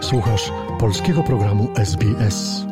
Słuchasz polskiego programu SBS.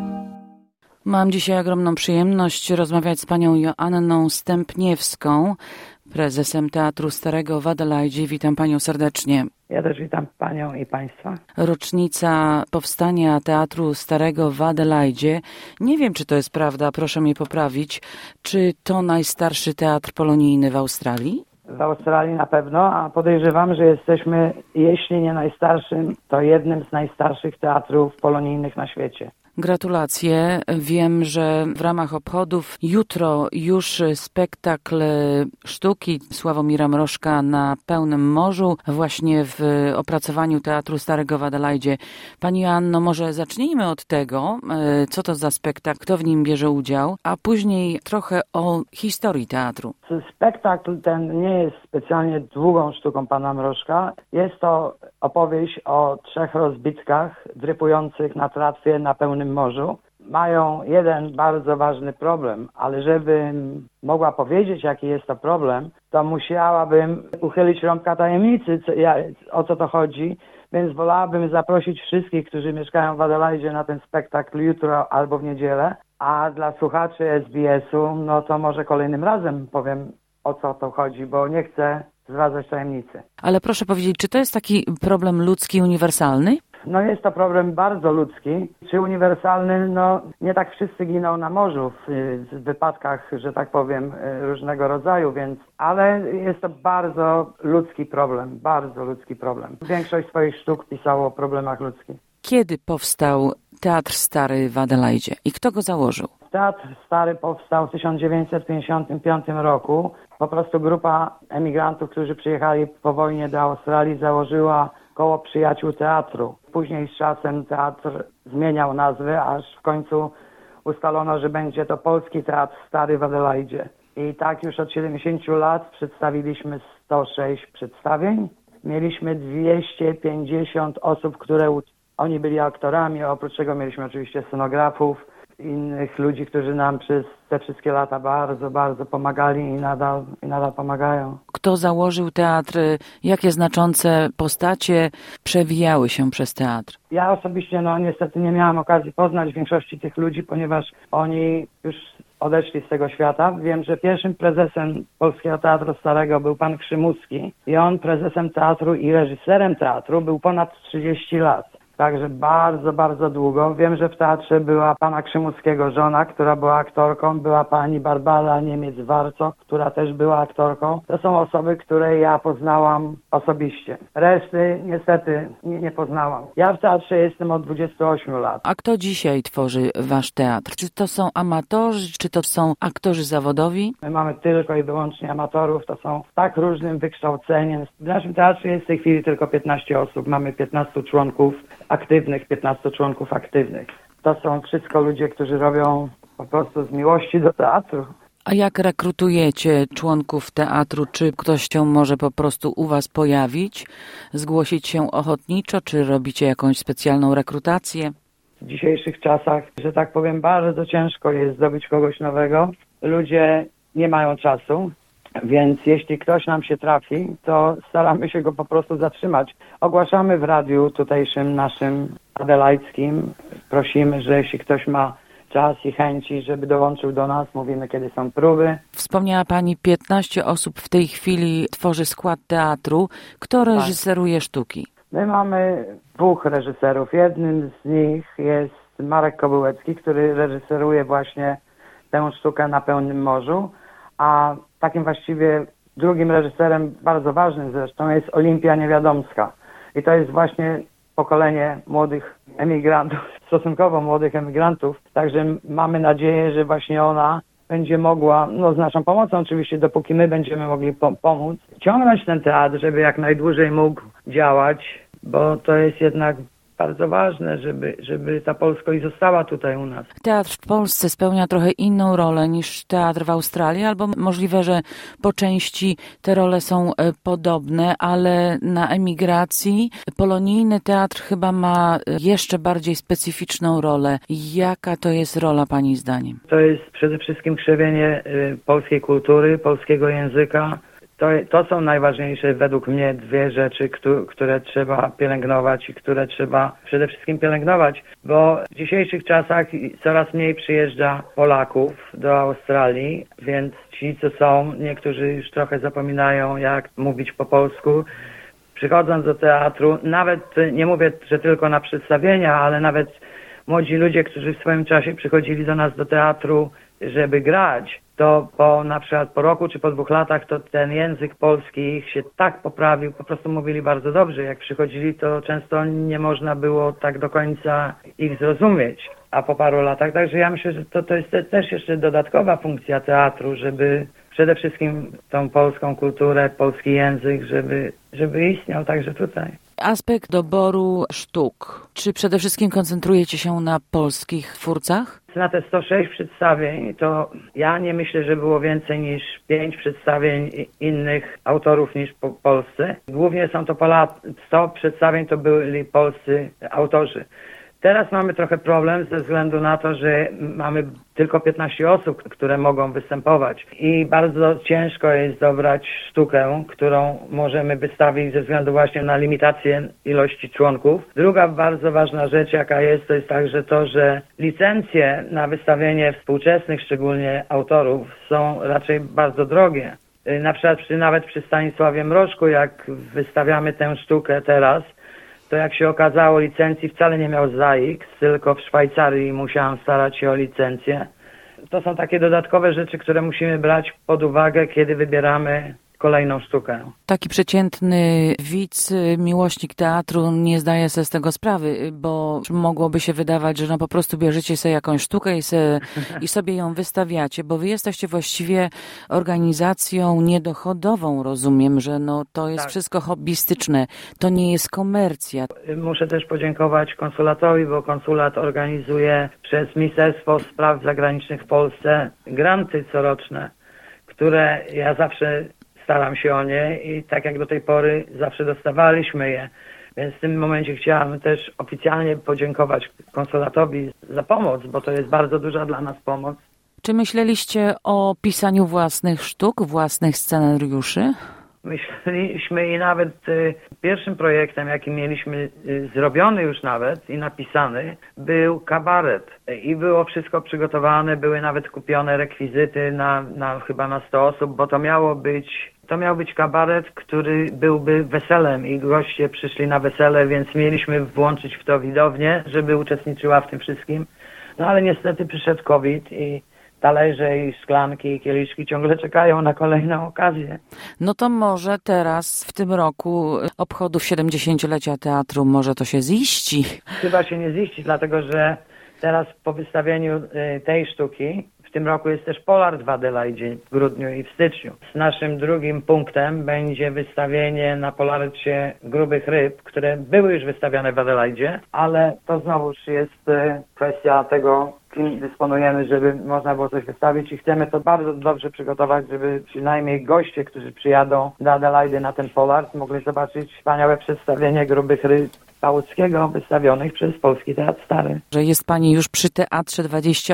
Mam dzisiaj ogromną przyjemność rozmawiać z panią Joanną Stępniewską, prezesem Teatru Starego w Adelaide. Witam panią serdecznie. Ja też witam panią i państwa. Rocznica powstania Teatru Starego w Adelaide. Nie wiem, czy to jest prawda, proszę mnie poprawić. Czy to najstarszy teatr polonijny w Australii? W Australii na pewno, a podejrzewam, że jesteśmy, jeśli nie najstarszym, to jednym z najstarszych teatrów polonijnych na świecie. Gratulacje. Wiem, że w ramach obchodów jutro już spektakl sztuki Sławomira Mrożka na pełnym morzu, właśnie w opracowaniu Teatru Starego w Adelaide. Pani Joanno, może zacznijmy od tego, co to za spektakl, kto w nim bierze udział, a później trochę o historii teatru. Spektakl ten nie jest specjalnie długą sztuką pana Mrożka. Jest to opowieść o 3 rozbitkach drypujących na tratwie na pełnym morzu. Mają jeden bardzo ważny problem, ale żebym mogła powiedzieć, jaki jest to problem, to musiałabym uchylić rąbka tajemnicy, o co to chodzi, więc wolałabym zaprosić wszystkich, którzy mieszkają w Adelaide na ten spektakl jutro albo w niedzielę, a dla słuchaczy SBS-u, no to może kolejnym razem powiem, o co to chodzi, bo nie chcę zdradzać tajemnicy. Ale proszę powiedzieć, czy to jest taki problem ludzki, uniwersalny? No jest to problem bardzo ludzki. Czy uniwersalny? No nie tak wszyscy giną na morzu w wypadkach, że tak powiem, różnego rodzaju, więc ale jest to bardzo ludzki problem, bardzo ludzki problem. Większość swoich sztuk pisało o problemach ludzkich. Kiedy powstał Teatr Stary w Adelaide i kto go założył? Teatr Stary powstał w 1955 roku. Po prostu grupa emigrantów, którzy przyjechali po wojnie do Australii, założyła Koło Przyjaciół Teatru. Później z czasem teatr zmieniał nazwę, aż w końcu ustalono, że będzie to Polski Teatr Stary w Adelaide. I tak już od 70 lat przedstawiliśmy 106 przedstawień. Mieliśmy 250 osób, oni byli aktorami, oprócz tego mieliśmy oczywiście scenografów, innych ludzi, którzy nam przez te wszystkie lata bardzo, bardzo pomagali i nadal pomagają. Kto założył teatr? Jakie znaczące postacie przewijały się przez teatr? Ja osobiście niestety nie miałem okazji poznać większości tych ludzi, ponieważ oni już odeszli z tego świata. Wiem, że pierwszym prezesem Polskiego Teatru Starego był pan Krzymuski i on prezesem teatru i reżyserem teatru był ponad 30 lat. Także bardzo, bardzo długo. Wiem, że w teatrze była pana Krzymuskiego żona, która była aktorką, była pani Barbara Niemiec-Warco, która też była aktorką. To są osoby, które ja poznałam osobiście. Reszty niestety nie poznałam. Ja w teatrze jestem od 28 lat. A kto dzisiaj tworzy wasz teatr? Czy to są amatorzy, czy to są aktorzy zawodowi? My mamy tylko i wyłącznie amatorów, to są tak różnym wykształceniem. W naszym teatrze jest w tej chwili tylko 15 osób, mamy 15 członków aktywnych, 15 członków aktywnych. To są wszystko ludzie, którzy robią po prostu z miłości do teatru. A jak rekrutujecie członków teatru? Czy ktoś się może po prostu u was pojawić, zgłosić się ochotniczo, czy robicie jakąś specjalną rekrutację? W dzisiejszych czasach, że tak powiem, bardzo ciężko jest zdobyć kogoś nowego. Ludzie nie mają czasu. Więc jeśli ktoś nam się trafi, to staramy się go po prostu zatrzymać. Ogłaszamy w radiu tutejszym naszym adelaidzkim. Prosimy, że jeśli ktoś ma czas i chęci, żeby dołączył do nas, mówimy, kiedy są próby. Wspomniała pani, 15 osób w tej chwili tworzy skład teatru. Kto reżyseruje sztuki? My mamy 2 reżyserów. Jednym z nich jest Marek Kobyłecki, który reżyseruje właśnie tę sztukę na pełnym morzu, a takim właściwie drugim reżyserem, bardzo ważnym zresztą, jest Olimpia Niewiadomska. I to jest właśnie pokolenie młodych emigrantów, stosunkowo młodych emigrantów. Także mamy nadzieję, że właśnie ona będzie mogła, z naszą pomocą oczywiście, dopóki my będziemy mogli pomóc, ciągnąć ten teatr, żeby jak najdłużej mógł działać, bo to jest jednak bardzo ważne, żeby ta polskość została tutaj u nas. Teatr w Polsce spełnia trochę inną rolę niż teatr w Australii, albo możliwe, że po części te role są podobne, ale na emigracji polonijny teatr chyba ma jeszcze bardziej specyficzną rolę. Jaka to jest rola pani zdaniem? To jest przede wszystkim krzewienie polskiej kultury, polskiego języka. To są najważniejsze według mnie dwie rzeczy, które trzeba pielęgnować i które trzeba przede wszystkim pielęgnować, bo w dzisiejszych czasach coraz mniej przyjeżdża Polaków do Australii, więc ci, co są, niektórzy już trochę zapominają, jak mówić po polsku. Przychodząc do teatru, nawet nie mówię, że tylko na przedstawienia, ale nawet młodzi ludzie, którzy w swoim czasie przychodzili do nas do teatru, żeby grać, to na przykład po roku czy po 2 latach to ten język polski ich się tak poprawił, po prostu mówili bardzo dobrze. Jak przychodzili, to często nie można było tak do końca ich zrozumieć, a po paru latach. Także ja myślę, że to jest też jeszcze dodatkowa funkcja teatru, żeby przede wszystkim tą polską kulturę, polski język, żeby istniał także tutaj. Aspekt doboru sztuk. Czy przede wszystkim koncentrujecie się na polskich twórcach? Na te 106 przedstawień, to ja nie myślę, że było więcej niż 5 przedstawień innych autorów niż po Polsce. Głównie są to 100 przedstawień to byli polscy autorzy. Teraz mamy trochę problem ze względu na to, że mamy tylko 15 osób, które mogą występować i bardzo ciężko jest dobrać sztukę, którą możemy wystawić ze względu właśnie na limitację ilości członków. Druga bardzo ważna rzecz, jaka jest, to jest także to, że licencje na wystawienie współczesnych, szczególnie autorów, są raczej bardzo drogie. Na przykład nawet przy Stanisławie Mrożku, jak wystawiamy tę sztukę teraz, to jak się okazało, licencji wcale nie miał ZAIX, tylko w Szwajcarii musiałem starać się o licencję. To są takie dodatkowe rzeczy, które musimy brać pod uwagę, kiedy wybieramy kolejną sztukę. Taki przeciętny widz, miłośnik teatru nie zdaje sobie z tego sprawy, bo mogłoby się wydawać, że po prostu bierzecie sobie jakąś sztukę i sobie ją wystawiacie, bo wy jesteście właściwie organizacją niedochodową, rozumiem, że to jest wszystko hobbystyczne, to nie jest komercja. Muszę też podziękować konsulatowi, bo konsulat organizuje przez Ministerstwo Spraw Zagranicznych w Polsce granty coroczne, które ja zawsze staram się o nie i tak jak do tej pory zawsze dostawaliśmy je. Więc w tym momencie chciałam też oficjalnie podziękować konsulatowi za pomoc, bo to jest bardzo duża dla nas pomoc. Czy myśleliście o pisaniu własnych sztuk, własnych scenariuszy? Myśleliśmy i nawet pierwszym projektem, jaki mieliśmy zrobiony już nawet i napisany, był kabaret. I było wszystko przygotowane, były nawet kupione rekwizyty chyba na 100 osób, bo to miał być kabaret, który byłby weselem i goście przyszli na wesele, więc mieliśmy włączyć w to widownię, żeby uczestniczyła w tym wszystkim. No ale niestety przyszedł COVID i talerze i szklanki i kieliszki ciągle czekają na kolejną okazję. No to może teraz w tym roku obchodów 70-lecia teatru może to się ziści? Chyba się nie ziści, dlatego że teraz po wystawieniu tej sztuki w tym roku jest też Polart w Adelaidzie w grudniu i w styczniu. Z naszym drugim punktem będzie wystawienie na Polarcie grubych ryb, które były już wystawiane w Adelaidzie, ale to znowuż jest kwestia tego, kim dysponujemy, żeby można było coś wystawić i chcemy to bardzo dobrze przygotować, żeby przynajmniej goście, którzy przyjadą do Adelaidy na ten Polart, mogli zobaczyć wspaniałe przedstawienie grubych ryb Pałuckiego wystawionych przez Polski Teatr Stary. Że jest pani już przy teatrze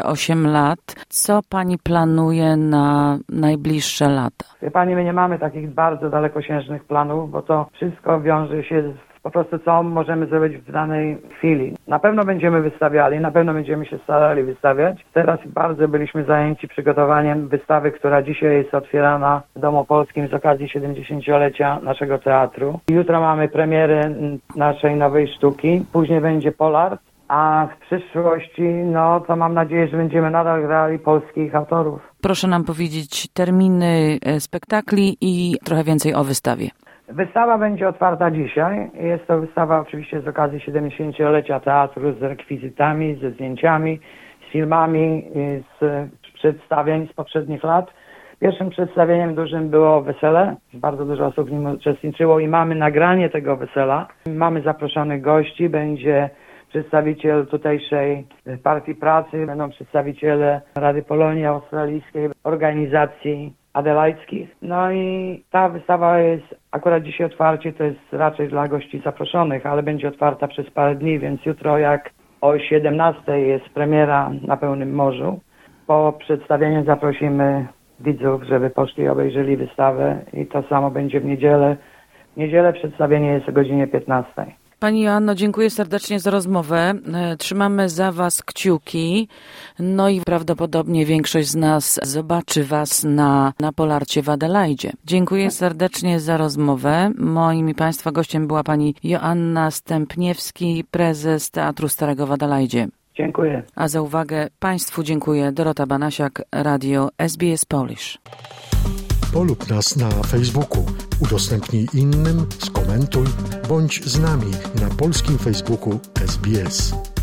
28 lat. Co pani planuje na najbliższe lata? Wie pani, my nie mamy takich bardzo dalekosiężnych planów, bo to wszystko wiąże się po prostu co możemy zrobić w danej chwili. Na pewno będziemy wystawiali, na pewno będziemy się starali wystawiać. Teraz bardzo byliśmy zajęci przygotowaniem wystawy, która dzisiaj jest otwierana w Domu Polskim z okazji 70-lecia naszego teatru. Jutro mamy premierę naszej nowej sztuki, później będzie Polart, a w przyszłości, to mam nadzieję, że będziemy nadal grali polskich autorów. Proszę nam powiedzieć terminy spektakli i trochę więcej o wystawie. Wystawa będzie otwarta dzisiaj. Jest to wystawa oczywiście z okazji 70-lecia teatru z rekwizytami, ze zdjęciami, z filmami, z przedstawień z poprzednich lat. Pierwszym przedstawieniem dużym było wesele. Bardzo dużo osób w nim uczestniczyło i mamy nagranie tego wesela. Mamy zaproszonych gości, będzie przedstawiciel tutejszej Partii Pracy, będą przedstawiciele Rady Polonii Australijskiej, organizacji adelaickich. No i ta wystawa jest akurat dzisiaj otwarcie, to jest raczej dla gości zaproszonych, ale będzie otwarta przez parę dni, więc jutro jak o 17 jest premiera na pełnym morzu. Po przedstawieniu zaprosimy widzów, żeby poszli i obejrzeli wystawę i to samo będzie w niedzielę. W niedzielę przedstawienie jest o godzinie 15. Pani Joanno, dziękuję serdecznie za rozmowę. Trzymamy za Was kciuki. No i prawdopodobnie większość z nas zobaczy Was na Polarcie w Adelaidzie. Dziękuję serdecznie za rozmowę. Moim i Państwa gościem była pani Joanna Stępniewski, prezes Teatru Starego w Adelaidzie. Dziękuję. A za uwagę Państwu dziękuję. Dorota Banasiak, Radio SBS Polish. Polub nas na Facebooku, udostępnij innym, skomentuj, bądź z nami na polskim Facebooku SBS.